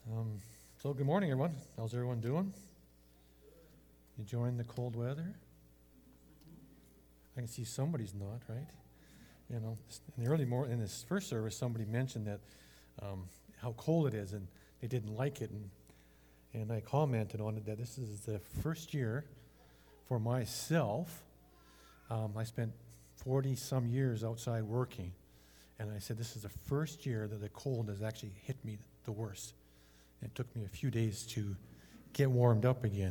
So good morning, everyone. How's everyone doing? Enjoying the cold weather? I can see somebody's not, right? You know, in the in this first service, somebody mentioned that how cold it is, and they didn't like it, and I commented on it that this is the first year for myself. I spent 40-some years outside working, and I said this is the first year that the cold has actually hit me the worst. It took me a few days to get warmed up again.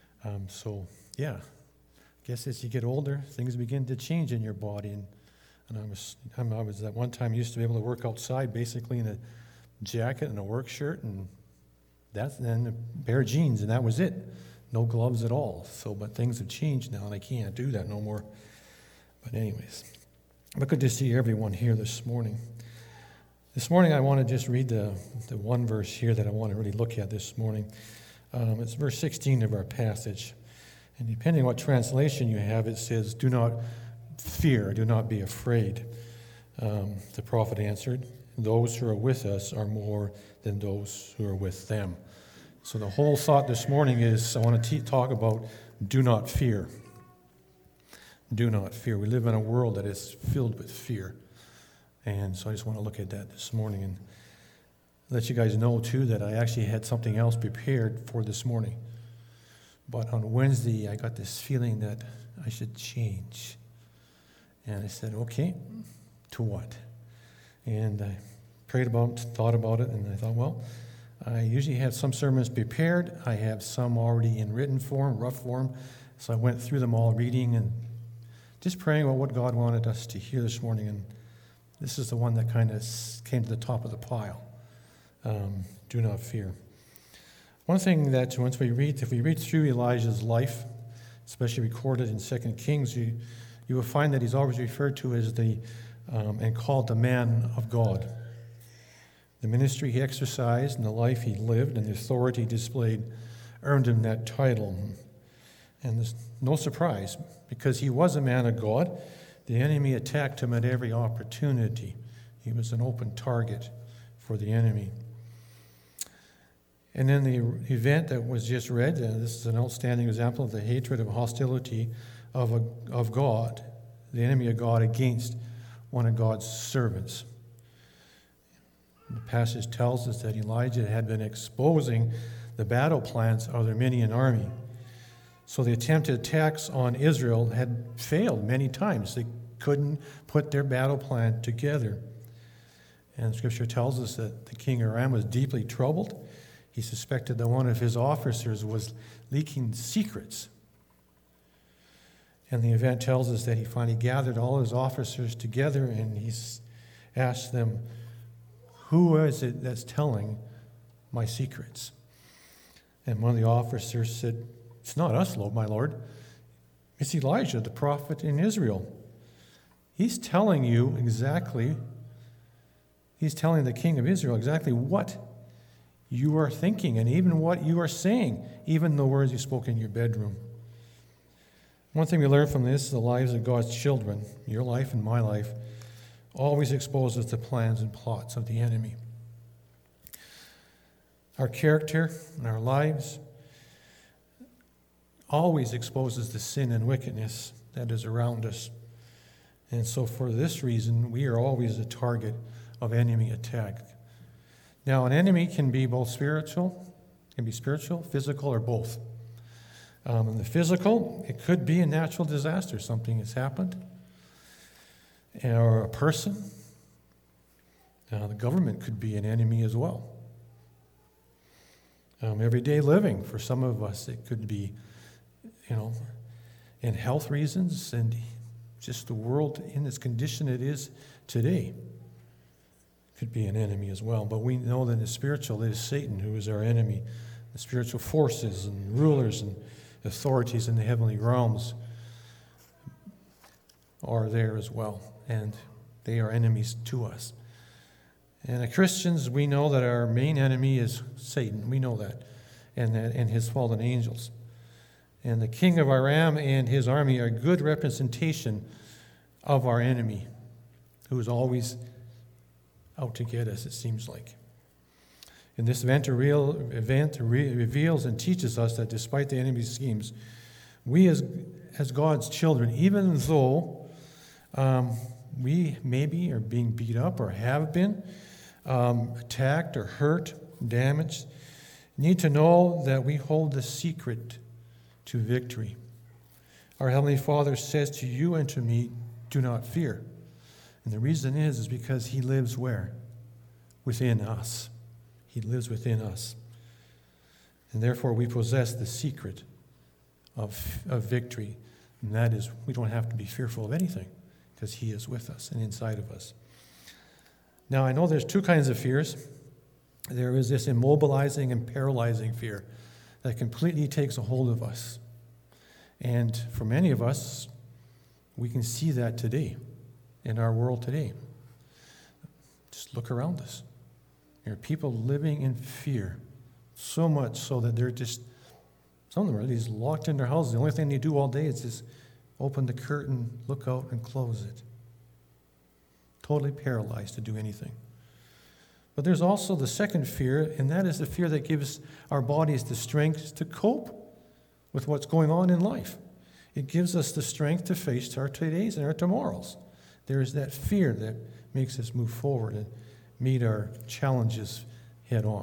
I guess as you get older, things begin to change in your body. And I was at one time used to be able to work outside basically in a jacket and a work shirt and a pair of jeans, and that was it. No gloves at all. But things have changed now, and I can't do that no more. But anyways, good to see everyone here this morning. This morning I want to just read the one verse here that I want to really look at this morning. It's verse 16 of our passage. And depending on what translation you have, it says, "Do not fear, do not be afraid." The prophet answered, "Those who are with us are more than those who are with them." So the whole thought this morning is I want to talk about do not fear. Do not fear. We live in a world that is filled with fear. And so I just want to look at that this morning and let you guys know, too, that I actually had something else prepared for this morning. But on Wednesday, I got this feeling that I should change. And I said, okay, to what? And I prayed about it, thought about it, and I thought, well, I usually have some sermons prepared. I have some already in written form, rough form. So I went through them all, reading and just praying about what God wanted us to hear this morning. And this is the one that kind of came to the top of the pile. Do not fear. One thing that if we read through Elijah's life, especially recorded in 2 Kings, you will find that he's always referred to as and called the man of God. The ministry he exercised and the life he lived and the authority he displayed earned him that title. And there's no surprise, because he was a man of God. The enemy attacked him at every opportunity. He was an open target for the enemy. And then the event that was just read, this is an outstanding example of the hatred and hostility of God, the enemy of God against one of God's servants. The passage tells us that Elijah had been exposing the battle plans of the Aramean army. So the attempted attacks on Israel had failed many times. They couldn't put their battle plan together. And Scripture tells us that the king of Aram was deeply troubled. He suspected that one of his officers was leaking secrets. And the event tells us that he finally gathered all his officers together and he asked them, "Who is it that's telling my secrets?" And one of the officers said, "It's not us, my lord. It's Elijah, the prophet in Israel. He's telling the king of Israel exactly what you are thinking and even what you are saying, even the words you spoke in your bedroom." One thing we learn from this is the lives of God's children, your life and my life, always exposes the plans and plots of the enemy. Our character and our lives always exposes the sin and wickedness that is around us. And so for this reason, we are always a target of enemy attack. Now, an enemy can be spiritual, physical, or both. In the physical, it could be a natural disaster, something has happened, or a person. The government could be an enemy as well. Everyday living, for some of us, it could be, in health reasons and just the world in its condition it is today could be an enemy as well. But we know that in the spiritual, it is Satan who is our enemy. The spiritual forces and rulers and authorities in the heavenly realms are there as well, and they are enemies to us. And as Christians, we know that our main enemy is Satan. We know that, and his fallen angels. And the king of Aram and his army are a good representation of our enemy, who is always out to get us, it seems like. And this event reveals and teaches us that despite the enemy's schemes, we as God's children, even though we maybe are being beat up or have been attacked or hurt, damaged, need to know that we hold the secret to victory. Our Heavenly Father says to you and to me, do not fear. And the reason is because He lives where? Within us. He lives within us. And therefore we possess the secret of victory. And that is, we don't have to be fearful of anything because He is with us and inside of us. Now, I know there's two kinds of fears. There is this immobilizing and paralyzing fear that completely takes a hold of us. And for many of us, we can see that today, in our world today. Just look around us. There are people living in fear, so much so that they're just, some of them are just locked in their houses. The only thing they do all day is just open the curtain, look out, and close it. Totally paralyzed to do anything. But there's also the second fear, and that is the fear that gives our bodies the strength to cope with what's going on in life. It gives us the strength to face our todays and our tomorrows. There is that fear that makes us move forward and meet our challenges head on.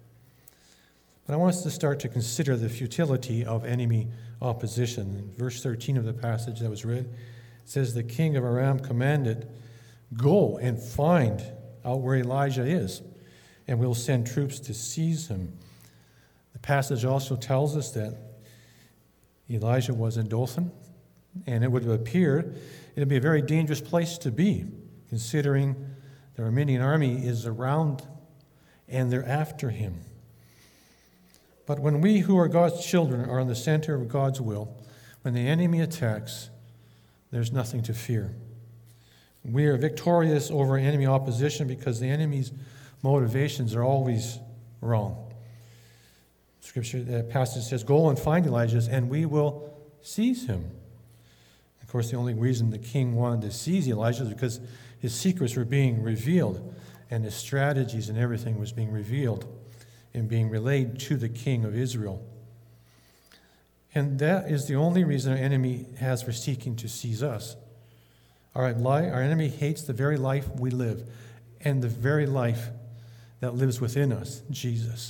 But I want us to start to consider the futility of enemy opposition. In verse 13 of the passage that was read, it says, the king of Aram commanded, go and find out where Elijah is, and we'll send troops to seize him. The passage also tells us that Elijah was in Dothan, and it would have appeared it would be a very dangerous place to be, considering the Aramean army is around and they're after him. But when we who are God's children are in the center of God's will, when the enemy attacks, there's nothing to fear. We are victorious over enemy opposition because the enemy's motivations are always wrong. Scripture, that passage says, go and find Elijah, and we will seize him. Of course, the only reason the king wanted to seize Elijah is because his secrets were being revealed, and his strategies and everything was being revealed and being relayed to the king of Israel. And that is the only reason our enemy has for seeking to seize us. Our enemy hates the very life we live and the very life that lives within us, Jesus.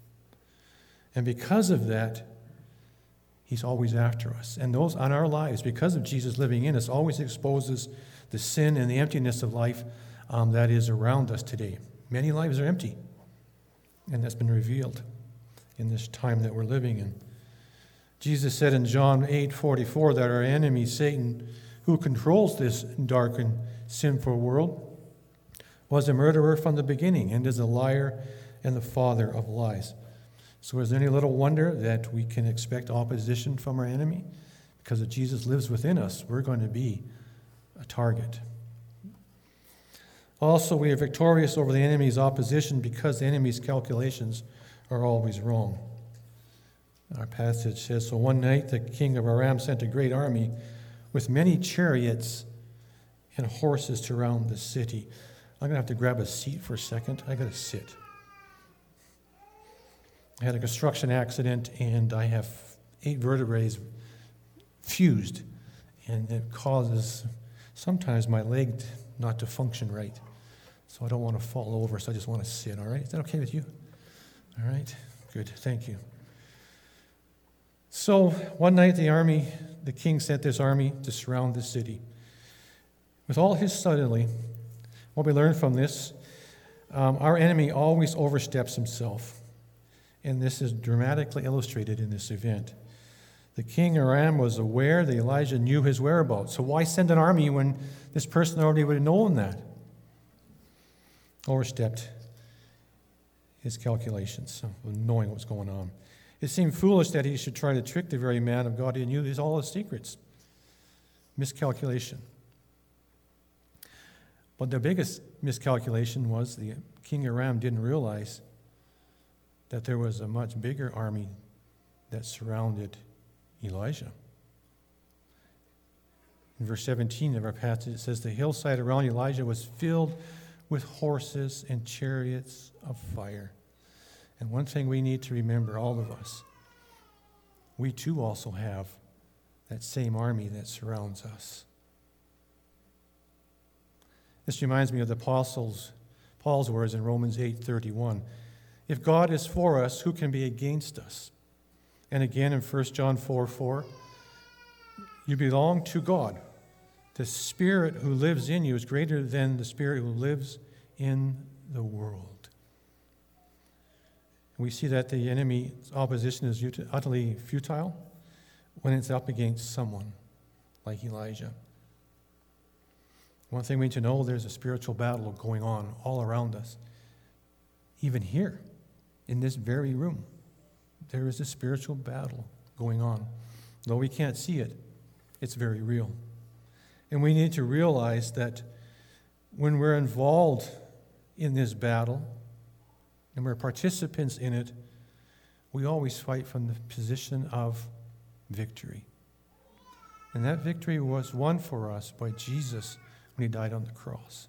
And because of that, he's always after us. And those on our lives, because of Jesus living in us, always exposes the sin and the emptiness of life that is around us today. Many lives are empty, and that's been revealed in this time that we're living in. Jesus said in John 8:44 that our enemy, Satan, who controls this dark and sinful world, was a murderer from the beginning and is a liar and the father of lies. So is there any little wonder that we can expect opposition from our enemy? Because if Jesus lives within us, we're going to be a target. Also, we are victorious over the enemy's opposition because the enemy's calculations are always wrong. Our passage says, so one night the king of Aram sent a great army with many chariots and horses to surround the city. I'm going to have to grab a seat for a second. I got to sit. I had a construction accident, and I have 8 vertebrae fused, and it causes sometimes my leg not to function right. So I don't want to fall over, so I just want to sit, all right? Is that okay with you? All right, good, thank you. So one night the king sent this army to surround the city. With all his subtlety, what we learn from this, our enemy always oversteps himself. And this is dramatically illustrated in this event. The king of Aram was aware that Elijah knew his whereabouts. So why send an army when this person already would have known that? Overstepped his calculations of knowing what's going on. It seemed foolish that he should try to trick the very man of God who knew all his secrets. Miscalculation. But the biggest miscalculation was the king of Aram didn't realize that there was a much bigger army that surrounded Elijah. In verse 17 of our passage, it says, the hillside around Elijah was filled with horses and chariots of fire. And one thing we need to remember, all of us, we too also have that same army that surrounds us. This reminds me of the Paul's words in Romans 8:31. If God is for us, who can be against us? And again in 1 John 4:4, you belong to God. The Spirit who lives in you is greater than the spirit who lives in the world. We see that the enemy's opposition is utterly futile when it's up against someone like Elijah. One thing we need to know, there's a spiritual battle going on all around us. Even here, in this very room, there is a spiritual battle going on. Though we can't see it, it's very real. And we need to realize that when we're involved in this battle and we're participants in it, we always fight from the position of victory. And that victory was won for us by Jesus when he died on the cross.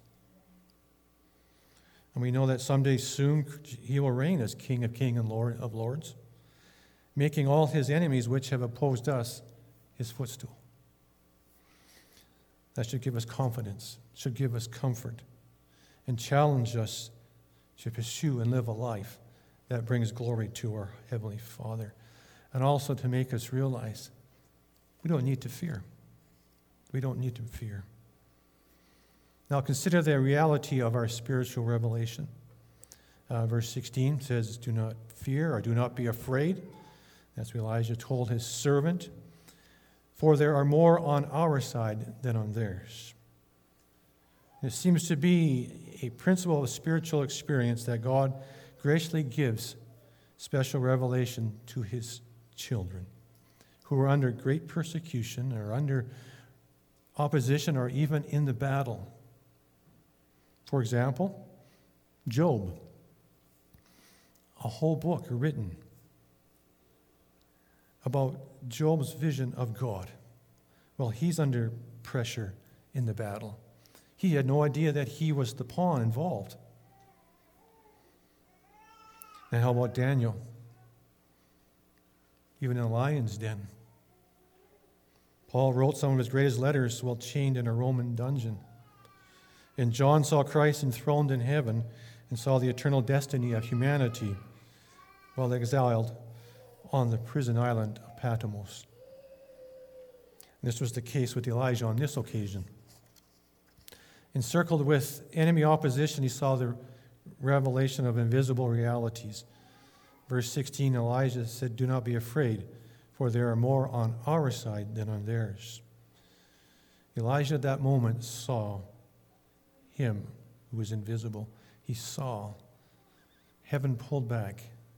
And we know that someday soon he will reign as King of Kings and Lord of Lords, making all his enemies which have opposed us his footstool. That should give us confidence, should give us comfort, and challenge us to pursue and live a life that brings glory to our Heavenly Father, and also to make us realize we don't need to fear. We don't need to fear. Now consider the reality of our spiritual revelation. Verse 16 says, do not fear or do not be afraid. That's what Elijah told his servant. For there are more on our side than on theirs. It seems to be a principle of spiritual experience that God graciously gives special revelation to his children who are under great persecution or under opposition or even in the battle. For example, Job, a whole book written about Job's vision of God. Well, he's under pressure in the battle. He had no idea that he was the pawn involved. And how about Daniel? Even in a lion's den. Paul wrote some of his greatest letters while chained in a Roman dungeon. And John saw Christ enthroned in heaven and saw the eternal destiny of humanity while exiled on the prison island of Patmos. This was the case with Elijah on this occasion. Encircled with enemy opposition, he saw the revelation of invisible realities. Verse 16, Elijah said, do not be afraid, for there are more on our side than on theirs. Elijah at that moment saw him who was invisible. He saw heaven pulled back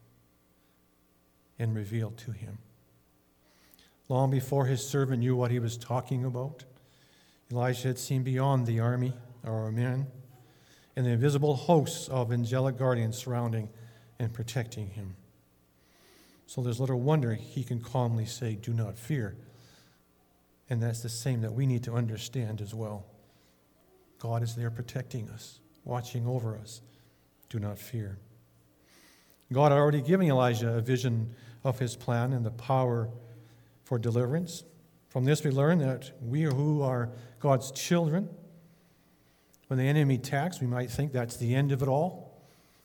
and revealed to him. Long before his servant knew what he was talking about, Elijah had seen beyond the army or men and the invisible hosts of angelic guardians surrounding and protecting him. So there's little wonder he can calmly say, do not fear. And that's the same that we need to understand as well. God is there protecting us, watching over us. Do not fear. God had already given Elijah a vision of his plan and the power for deliverance. From this we learn that we who are God's children, when the enemy attacks, we might think that's the end of it all.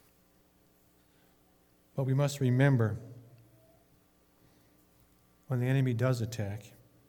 But we must remember, when the enemy does attack,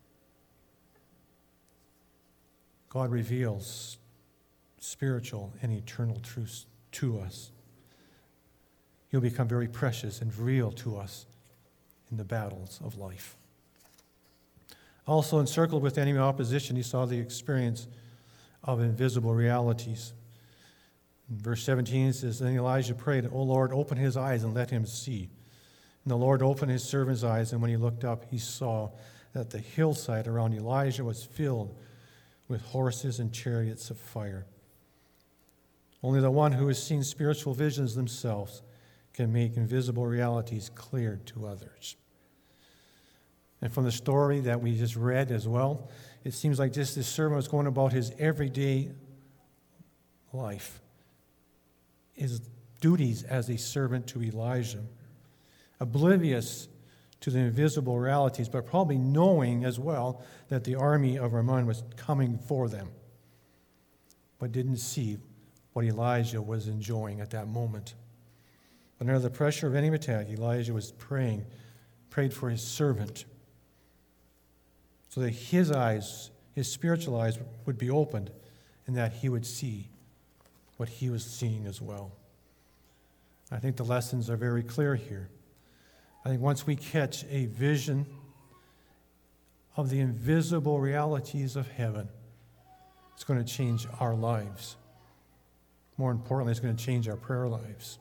God reveals spiritual and eternal truths to us. He'll become very precious and real to us in the battles of life. Also encircled with enemy opposition, he saw the experience of invisible realities. In verse 17 it says, then Elijah prayed, O Lord, open his eyes and let him see. And the Lord opened his servant's eyes, and when he looked up, he saw that the hillside around Elijah was filled with horses and chariots of fire. Only the one who has seen spiritual visions themselves can make invisible realities clear to others. And from the story that we just read as well, it seems like just this servant was going about his everyday life, his duties as a servant to Elijah, oblivious to the invisible realities, but probably knowing as well that the army of Ammon was coming for them, but didn't see what Elijah was enjoying at that moment. But under the pressure of any attack, Elijah was prayed for his servant, so that his eyes, his spiritual eyes, would be opened, and that he would see what he was seeing as well. I think the lessons are very clear here. I think once we catch a vision of the invisible realities of heaven, it's going to change our lives. More importantly, it's going to change our prayer lives.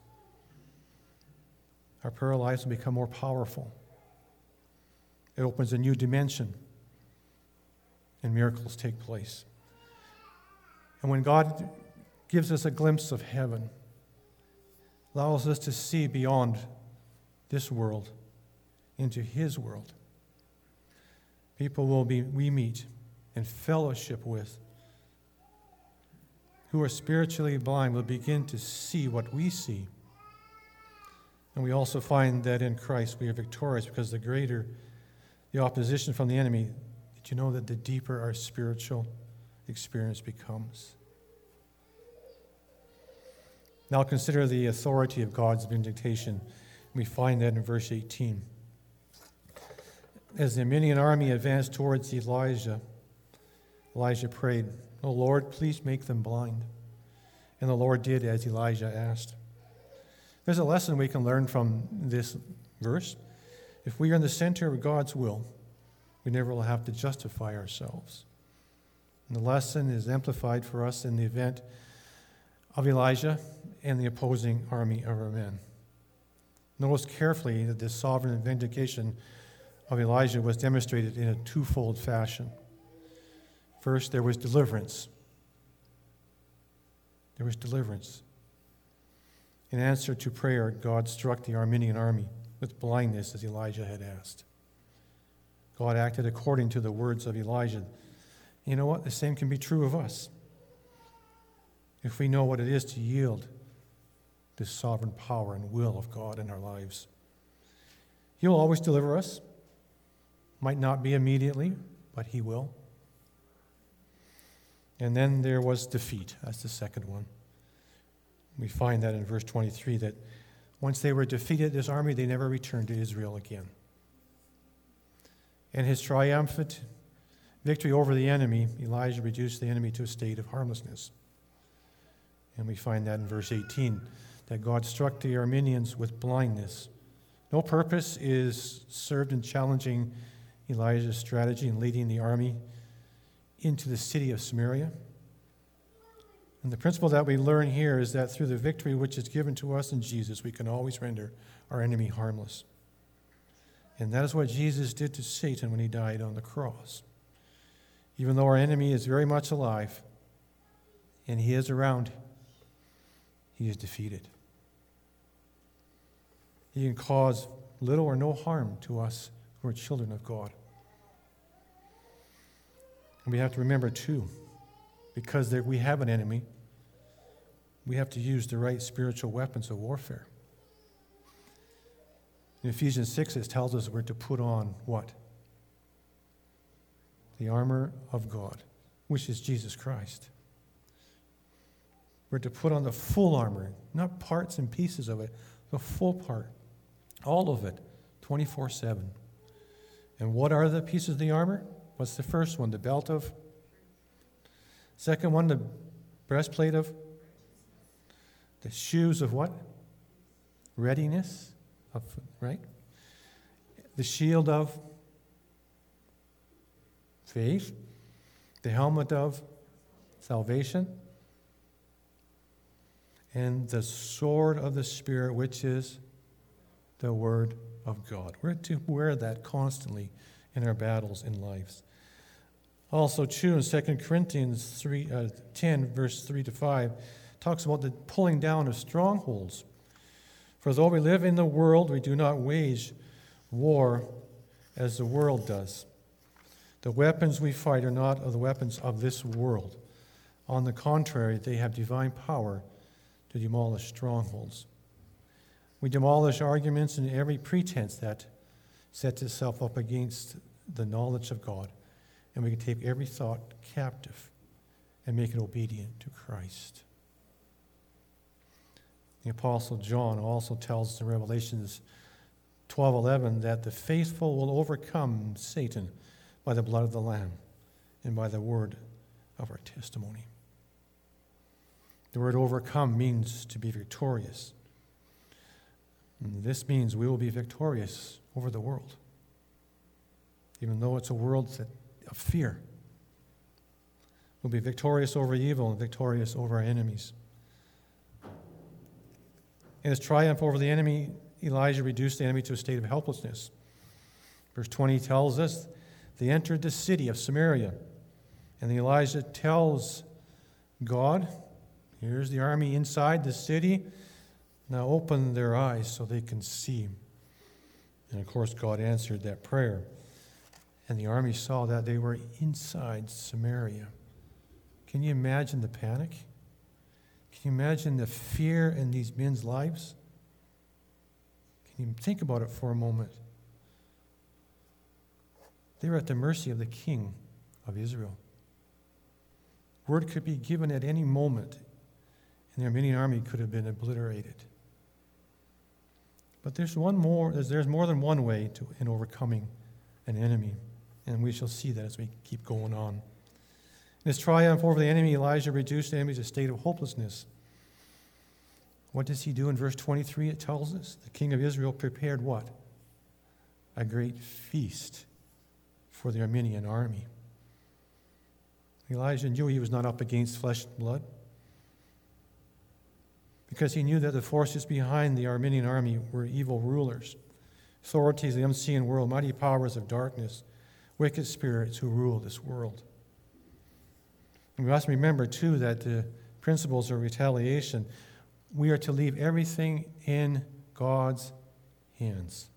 Our prayer lives will become more powerful. It opens a new dimension, and miracles take place. And when God gives us a glimpse of heaven, allows us to see beyond this world into his world, people we meet and fellowship with who are spiritually blind will begin to see what we see. And we also find that in Christ we are victorious, because the greater the opposition from the enemy, did you know that the deeper our spiritual experience becomes? Now consider the authority of God's vindication. We find that in verse 18. As the Aramean army advanced towards Elijah, Elijah prayed, "O Lord, please make them blind." And the Lord did as Elijah asked. There's a lesson we can learn from this verse. If we are in the center of God's will, we never will have to justify ourselves. And the lesson is amplified for us in the event of Elijah and the opposing army of Ammon. Notice carefully that this sovereign vindication of Elijah was demonstrated in a twofold fashion. First, there was deliverance. There was deliverance. In answer to prayer, God struck the Aramean army with blindness as Elijah had asked. God acted according to the words of Elijah. You know what? The same can be true of us. If we know what it is to yield the sovereign power and will of God in our lives. He will always deliver us. Might not be immediately, but he will. And then there was defeat. That's the second one. We find that in verse 23, that once they were defeated, this army, they never returned to Israel again. And his triumphant victory over the enemy, Elijah reduced the enemy to a state of harmlessness. And we find that in verse 18, that God struck the Arameans with blindness. No purpose is served in challenging Elijah's strategy in leading the army into the city of Samaria. And the principle that we learn here is that through the victory which is given to us in Jesus, we can always render our enemy harmless. And that is what Jesus did to Satan when he died on the cross. Even though our enemy is very much alive and he is around, he is defeated. He can cause little or no harm to us who are children of God. And we have to remember, too, because we have an enemy, we have to use the right spiritual weapons of warfare. In Ephesians 6, it tells us we're to put on what? The armor of God, which is Jesus Christ. We're to put on the full armor, not parts and pieces of it, the full part, all of it, 24/7. And what are the pieces of the armor? What's the first one? The belt of? Second one, the breastplate of? The shoes of what? Readiness, right? The shield of faith. The helmet of salvation. And the sword of the Spirit, which is the Word of God. We're to wear that constantly in our battles in lives. Also, too, in 2 Corinthians 10, verse 3-5, talks about the pulling down of strongholds. For though we live in the world, we do not wage war as the world does. The weapons we fight are not of the weapons of this world. On the contrary, they have divine power to demolish strongholds. We demolish arguments and every pretense that sets itself up against the knowledge of God, and we can take every thought captive and make it obedient to Christ. The Apostle John also tells us in Revelations 12:11 that the faithful will overcome Satan by the blood of the Lamb and by the word of our testimony. The word overcome means to be victorious. And this means we will be victorious over the world, even though it's a world of fear. We'll be victorious over evil and victorious over our enemies. In his triumph over the enemy, Elijah reduced the enemy to a state of helplessness. Verse 20 tells us they entered the city of Samaria, and Elijah tells God, here's the army inside the city, now open their eyes so they can see. And of course, God answered that prayer, and the army saw that they were inside Samaria. Can you imagine the panic? Can you imagine the fear in these men's lives? Can you think about it for a moment? They were at the mercy of the king of Israel. Word could be given at any moment, and the Armenian army could have been obliterated. But there's more than one way in overcoming an enemy, and we shall see that as we keep going on. In his triumph over the enemy, Elijah reduced the enemy to a state of hopelessness. What does he do in verse 23? It tells us the king of Israel prepared what? A great feast for the Armenian army. Elijah knew he was not up against flesh and blood, because he knew that the forces behind the Armenian army were evil rulers, authorities of the unseen world, mighty powers of darkness, wicked spirits who rule this world. And we must remember, too, that the principles of retaliation, we are to leave everything in God's hands.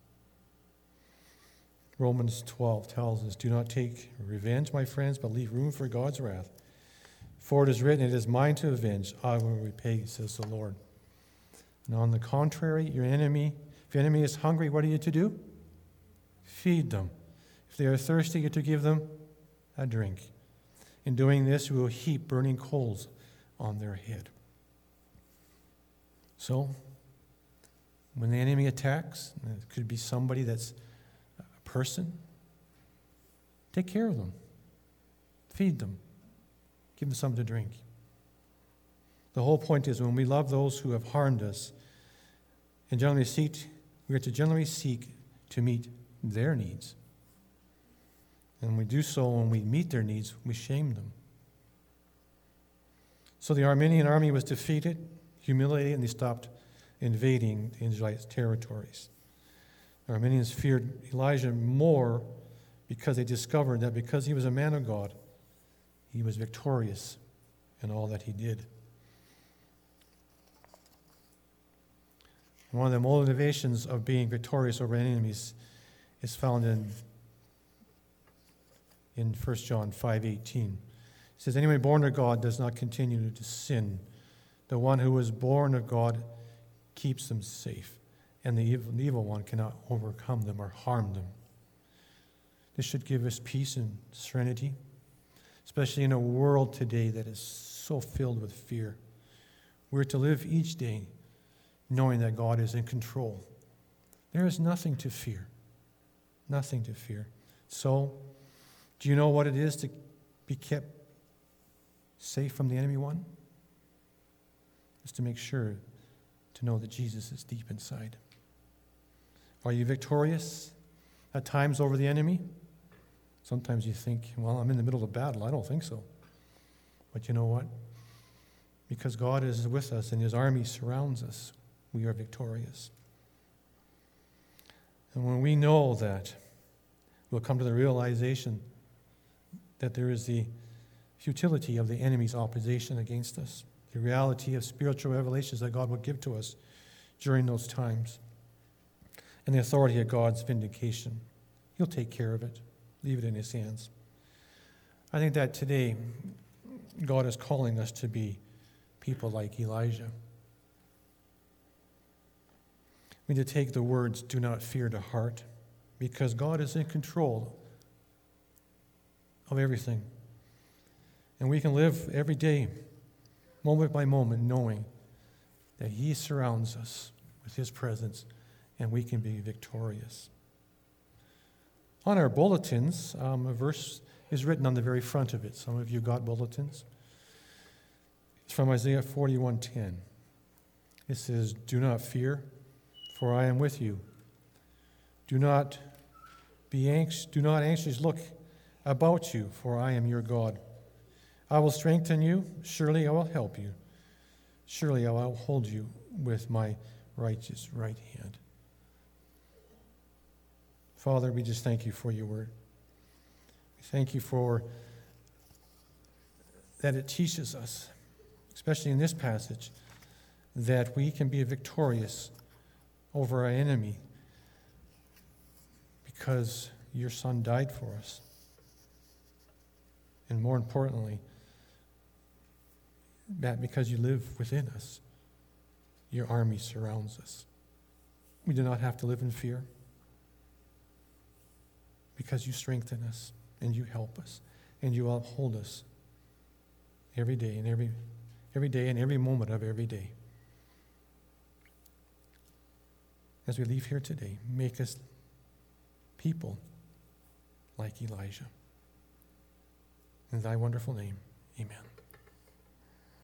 Romans 12 tells us, do not take revenge, my friends, but leave room for God's wrath. For it is written, it is mine to avenge, I will repay, says the Lord. And on the contrary, if your enemy is hungry, what are you to do? Feed them. If they are thirsty, you're to give them a drink. In doing this, we will heap burning coals on their head. So, when the enemy attacks, it could be somebody that's a person, take care of them. Feed them. Give them something to drink. The whole point is when we love those who have harmed us, and we are to generally seek to meet their needs. And when we do so, when we meet their needs, we shame them. So the Armenian army was defeated, humiliated, and they stopped invading the Israelites' territories. The Armenians feared Elijah more because they discovered that because he was a man of God, he was victorious in all that he did. One of the motivations of being victorious over enemies is found in 1 John 5:18. It says, anyone born of God does not continue to sin. The one who is born of God keeps them safe, and the evil one cannot overcome them or harm them. This should give us peace and serenity, especially in a world today that is so filled with fear. We're to live each day knowing that God is in control. There is nothing to fear. Nothing to fear. So, do you know what it is to be kept safe from the enemy one? It's to make sure to know that Jesus is deep inside. Are you victorious at times over the enemy? Sometimes you think, well, I'm in the middle of a battle. I don't think so. But you know what? Because God is with us and his army surrounds us, we are victorious. And when we know that, we'll come to the realization that there is the futility of the enemy's opposition against us, the reality of spiritual revelations that God will give to us during those times, and the authority of God's vindication. He'll take care of it. Leave it in his hands. I think that today, God is calling us to be people like Elijah, We need to take the words, "do not fear," to heart, because God is in control of everything. And we can live every day, moment by moment, knowing that He surrounds us with His presence, and we can be victorious. On our bulletins, a verse is written on the very front of it. Some of you got bulletins. It's from Isaiah 41:10. It says, "Do not fear, for I am with you. Do not be anxious. Do not anxiously look about you, for I am your God. I will strengthen you. Surely I will help you. Surely I will hold you with my righteous right hand." Father, we just thank you for your word. We thank you for that it teaches us, especially in this passage, that we can be victorious over our enemy because your Son died for us. And more importantly, that because you live within us, your army surrounds us. We do not have to live in fear because you strengthen us and you help us and you uphold us every day and every moment of every day. As we leave here today, make us people like Elijah. In thy wonderful name, amen.